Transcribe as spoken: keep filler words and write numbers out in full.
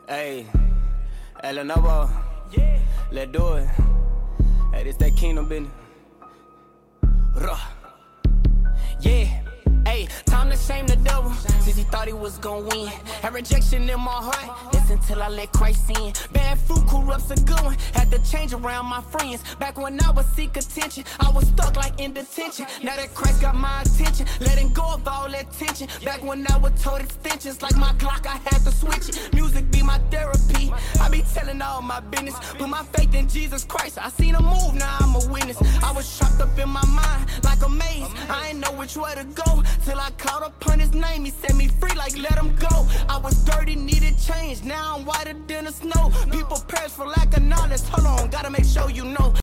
Hey, hey, Lenovo, let's do it. Hey, this that kingdom business. Ruh. Yeah, hey, time to shame the devil, since he thought he was gon' win. Had rejection in my heart, listen till I let Christ in. Bad fruit corrupts a good one, had to change around my friends. Back when I was seek attention, I was stuck like in detention. Now that Christ got my attention, letting go of all that tension. Back when I was told extensions, like my Glock, I had to switch it. Music be my therapy, I be telling all my business. Put my faith in Jesus Christ, I seen him move, now I'm a witness. I was trapped up in my mind, like a maze, I ain't know which way to go. Till I caught upon his name, he set me free like let him go. I was dirty, needed change, now I'm whiter than the snow. People perish for lack of knowledge, hold on, gotta make sure you know.